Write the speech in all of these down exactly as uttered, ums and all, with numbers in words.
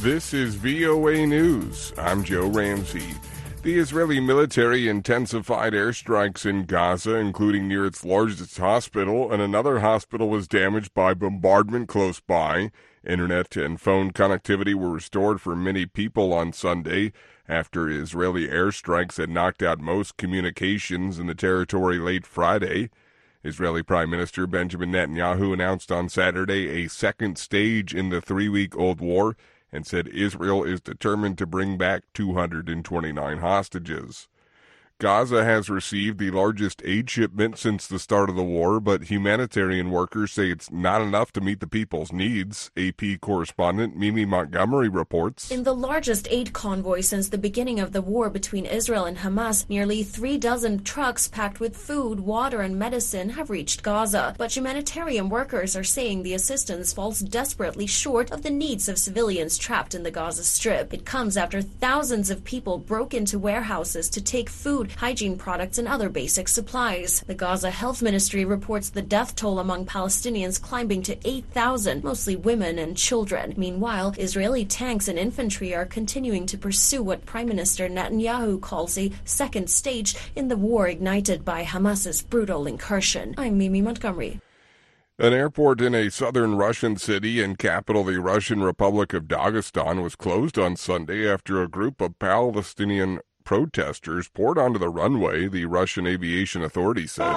This is V O A News. I'm Joe Ramsey. The Israeli military intensified airstrikes in Gaza, including near its largest hospital, and another hospital was damaged by bombardment close by. Internet and phone connectivity were restored for many people on Sunday after Israeli airstrikes had knocked out most communications in the territory late Friday. Israeli Prime Minister Benjamin Netanyahu announced on Saturday a second stage in the three-week-old war and said Israel is determined to bring back two hundred twenty-nine hostages. Gaza has received the largest aid shipment since the start of the war, but humanitarian workers say it's not enough to meet the people's needs. A P correspondent Mimi Montgomery reports. In the largest aid convoy since the beginning of the war between Israel and Hamas, nearly three dozen trucks packed with food, water, and medicine have reached Gaza. But humanitarian workers are saying the assistance falls desperately short of the needs of civilians trapped in the Gaza Strip. It comes after thousands of people broke into warehouses to take food, hygiene products, and other basic supplies. The Gaza Health Ministry reports the death toll among Palestinians climbing to eight thousand, mostly women and children. Meanwhile, Israeli tanks and infantry are continuing to pursue what Prime Minister Netanyahu calls a second stage in the war ignited by Hamas's brutal incursion. I'm Mimi Montgomery. An airport in a southern Russian city and capital, the Russian Republic of Dagestan, was closed on Sunday after a group of Palestinian protesters poured onto the runway, the Russian Aviation Authority said.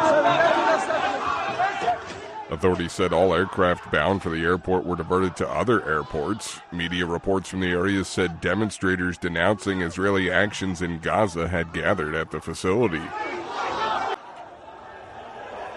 Authorities said all aircraft bound for the airport were diverted to other airports. Media reports from the area said demonstrators denouncing Israeli actions in Gaza had gathered at the facility.